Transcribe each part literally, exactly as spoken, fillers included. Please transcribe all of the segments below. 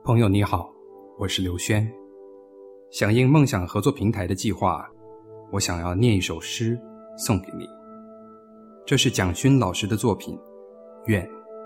朋友你好，我是刘轩。响应梦想合作平台的计划，我想要念一首诗送给你。这是蒋勋老师的作品《愿》。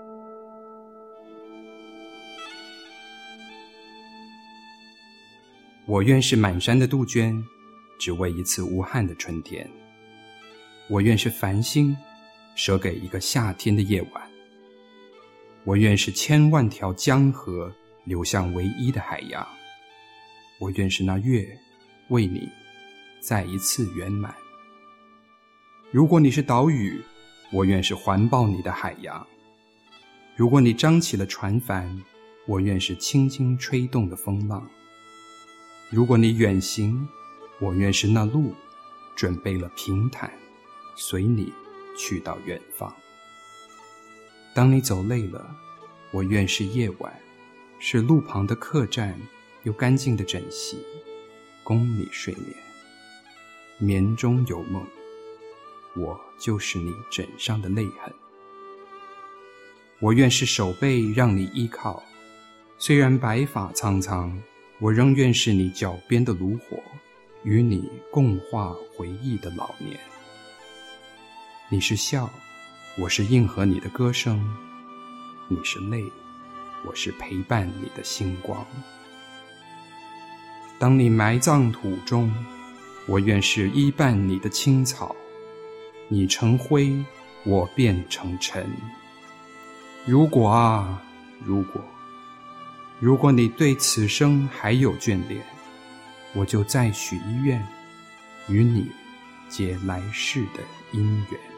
我愿是满山的杜鹃，只为一次无憾的春天。我愿是繁星，舍给一个夏天的夜晚。我愿是千万条江河，流向唯一的海洋。我愿是那月，为你再一次圆满。如果你是岛屿，我愿是环抱你的海洋。如果你张起了船帆，我愿是轻轻吹动的风浪。如果你远行，我愿是那路，准备了平坦，随你去到远方。当你走累了，我愿是夜晚，是路旁的客栈，有干净的枕席，供你睡眠。眠中有梦，我就是你枕上的泪痕。我愿是手背让你依靠，虽然白发苍苍，我仍愿是你脚边的炉火，与你共话回忆的老年。你是笑，我是应和你的歌声；你是泪，我是陪伴你的星光。当你埋葬土中，我愿是依伴你的青草；你成灰，我变成尘。如果啊，如果，如果你对此生还有眷恋，我就再许一愿，与你结来世的姻缘。